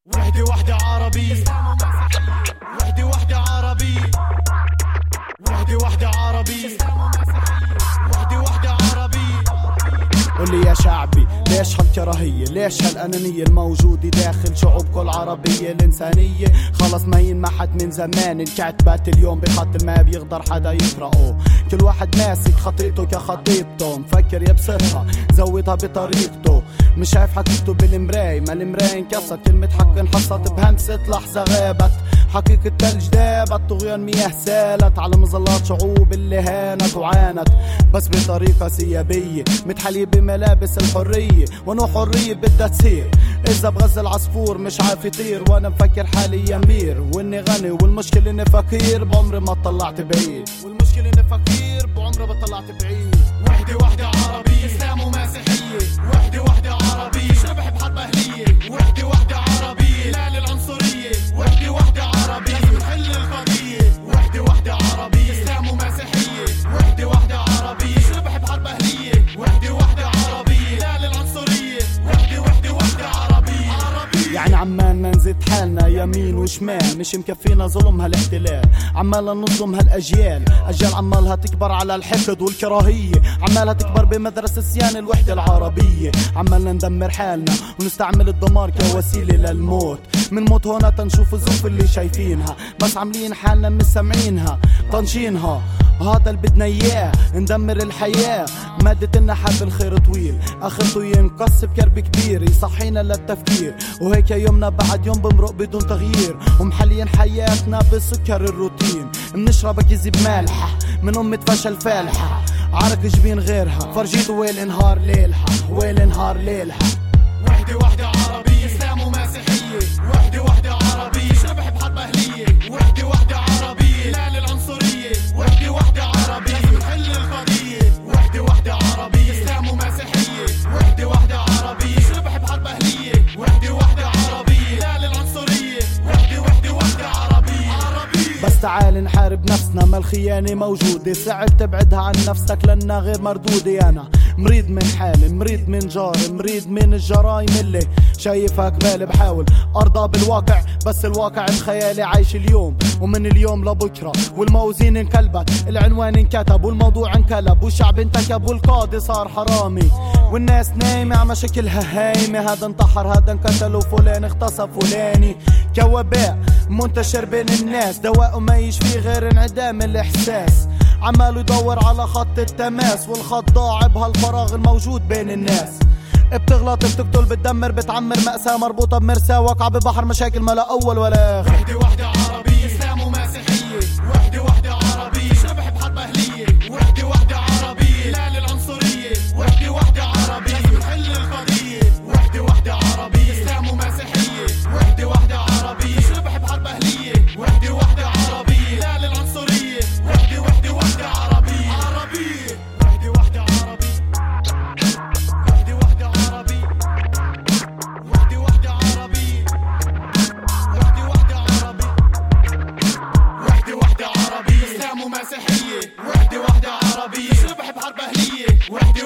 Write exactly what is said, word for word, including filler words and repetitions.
وحدة وحدة عربي، وحدة وحدة عربي، وحدة وحدة عربي، وحدة وحدة عربي. قولي يا شعبي ليش هالكراهية، ليش هالأنانية الموجودة داخل شعوبكم العربية الإنسانية؟ خلص ما ينمحت من زمان، انكتبت اليوم بخط ما بيقدر حدا يقرأه. كل واحد ماسك خطيته كخطيبته، مفكر يبسطها زودها بطريقته. مش شايف حقيقته بالمراي، ما المراي انكسر. كلمة حق انحصت بهمسة لحظة غابت، حقيقة تلج دابت، طغيان مياه سالت على مظلات شعوب اللي هانت وعانت بس بطريقة سيابية، متحلية بملابس الحرية. وانو حرية بدها تصير إذا بغز العصفور مش عارف يطير. وانا مفكر حالي أمير واني غني، والمشكلة اني فقير بعمري ما طلعت بعيد، والمشكلة اني فقير بعمري ما طلعت بعيد. وحدة وحدة عربي، إسلام ومسيحية. وحدة وحدة عربي، شبح بحرب أهلية. وحدة وحدة عربي، لا للعنصرية. وحدة وحدة عربي، نحل القضية. وحدة وحدة عربي، إسلام ومسيحية. وحدة وحدة عربي، شبح بحرب أهلية. وحدة وحدة عربي، لا للعنصرية. وحدة وحدة وحدة عربي، عربي. يعني عمان ننزل حالنا يمين وشمال، مش مكفينا ظلم هالاحتلال. عمالها نظلم هالاجيال، اجيال عمالها تكبر على الحقد والكراهيه، عمالها تكبر بمدرسه صيانه الوحده العربيه. عمالنا ندمر حالنا ونستعمل الدمار كوسيله للموت. من موت هنا تنشوف الظروف اللي شايفينها، بس عاملين حالنا مش سامعينها طنشينها. هذا اللي بدنا اياه، ندمر الحياة. مادة لنا حب الخير طويل، اخرته ينقص بكرب كبير يصحينا للتفكير. وهيك يومنا بعد يوم بمرق بدون تغيير، ومحليين حياتنا بسكر الروتين. منشرب كذب مالحة من أمة فشل فالحة، عرق جبين غيرها فرجيته ويل انهار ليلها، ويل انهار ليلها. وحدة وحدة عربي، إسلام ومسيحية. وحدة وحدة عربي، شبح بحرب أهلية. وحدة وحدة عربي، لا للعنصرية. وحدة وحدة عربي، نحل القضية. وحدة وحدة عربي، إسلام ومسيحية. وحدة وحدة عربي، شبح بحرب أهلية. وحدة وحدة عربي، لا للعنصرية. وحدة وحدة وحدة عربي، عربي. بس تعال نحارب نفسنا، ما الخيانة موجودة. صعب تبعدها عن نفسك لأنها غير مردودة. أنا مريض من حالي، مريض من جاري، مريض من الجرايم اللي شايفها قبالي. بحاول أرضى بالواقع بس الواقع الخيالي عايش اليوم ومن اليوم لبكرة. والموازين انقلبت، العنوان انكتب والموضوع انقلب، والشعب انتكب والقاضي صار حرامي، والناس نايمة على مشاكلها هايمة. هذا انتحر، هذا انقتل، وفلان اغتصب فلاني. كوباء منتشر بين الناس، دواء ما يشفي غير انعدام الإحساس. عماله يدور على خط التماس، والخط ضاع بهالفراغ الموجود بين الناس. بتغلط بتقتل بتدمر بتعمر، مأساة مربوطة بمرساة، واقعة ببحر مشاكل ما لا أول ولا آخر. وحدة وحدة عربي، إسلام ومسيحية. وحدة وحدة عربي، شبح بحرب أهلية. وحدة وحدة عربي، لا للعنصرية. وحدة وحدة عربي، نحل القضية. وحدة وحدة عربي، إسلام ومسيحية. وحدة وحدة عربي، شبح بحرب أهلية. وحدة وحدة عربي، لا للعنصرية. وحدة وحدة وحدة عربي، عربي. وحدة وحدة عربي، وحدة وحدة عربي، وحدة وحدة عربي، وحدة وحدة عربي، وحدة وحدة عربي، إسلام ومسيحية. وحدة وحدة عربي، شبح بحرب أهلية. وحدة